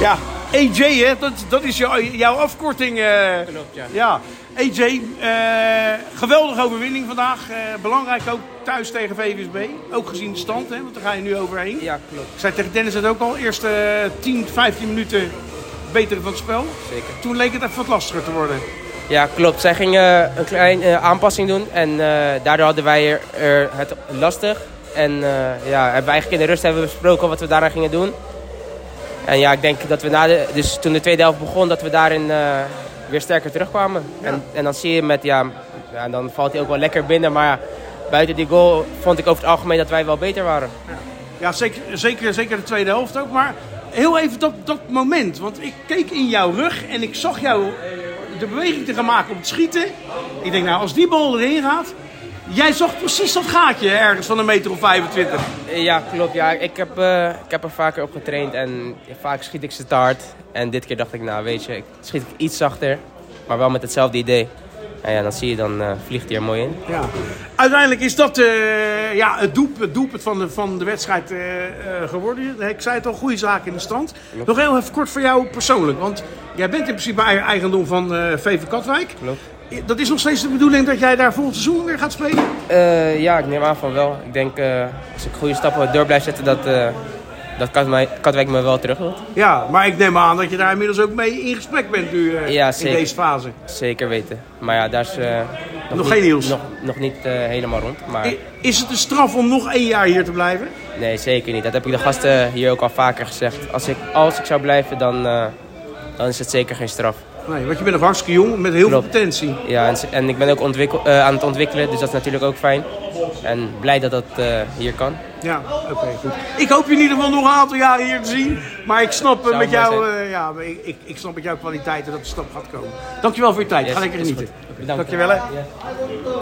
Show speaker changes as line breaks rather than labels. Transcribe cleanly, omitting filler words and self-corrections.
Ja, AJ, hè? Dat is jouw afkorting.
Klopt, ja.
Ja, AJ, geweldige overwinning vandaag. Belangrijk ook thuis tegen VVSB. Ook gezien de stand, hè? Want daar ga je nu overheen.
Ja, klopt.
Ik zei tegen Dennis het ook al. Eerste 10, 15 minuten beter van het spel.
Zeker.
Toen leek het even wat lastiger te worden.
Ja, klopt. Zij gingen een kleine aanpassing doen en daardoor hadden wij het lastig. En hebben we eigenlijk in de rust hebben we besproken wat we daarna gingen doen. En ja, ik denk dat we dus toen de tweede helft begon, dat we daarin weer sterker terugkwamen. Ja. En dan zie je dan valt hij ook wel lekker binnen. Maar ja, buiten die goal vond ik over het algemeen dat wij wel beter waren.
Ja, zeker de tweede helft ook. Maar heel even dat moment. Want ik keek in jouw rug en ik zag jou de beweging te gaan maken om te schieten. Ik denk, nou, als die bal erin gaat... Jij zag precies dat gaatje ergens van 1,25 meter.
Ja, klopt. Ja, ik heb er vaker op getraind en vaak schiet ik ze te hard. En dit keer dacht ik, nou weet je, schiet ik iets zachter, maar wel met hetzelfde idee. En ja, dan zie je, dan vliegt hij er mooi in.
Ja. Uiteindelijk is dat het doelpunt van de wedstrijd geworden. Ik zei het al, goede zaak in de stand. Ja. Nog heel even kort voor jou persoonlijk, want jij bent in principe eigendom van VV Katwijk.
Klopt.
Dat is nog steeds de bedoeling dat jij daar volgend seizoen weer gaat spelen?
Ja, ik neem aan van wel. Ik denk als ik goede stappen door blijf zetten dat Katwijk me wel terug wilt.
Ja, maar ik neem aan dat je daar inmiddels ook mee in gesprek bent nu in deze fase.
Zeker weten. Maar ja, daar is
nog geen nieuws.
Nog niet helemaal rond. Maar...
Is het een straf om nog 1 jaar hier te blijven?
Nee, zeker niet. Dat heb ik de gasten hier ook al vaker gezegd. Als ik zou blijven, dan is het zeker geen straf.
Nee, want je bent nog hartstikke jong, met heel veel potentie.
Ja, en ik ben ook aan het ontwikkelen, dus dat is natuurlijk ook fijn. En blij dat dat hier kan.
Ja, oké, goed. Ik hoop je in ieder geval nog een aantal jaren hier te zien. Maar ik snap met jou, ik snap met jouw kwaliteiten dat de stap gaat komen. Dankjewel voor je tijd. Ga lekker genieten.
Bedankt.
Dankjewel. Hè. Ja.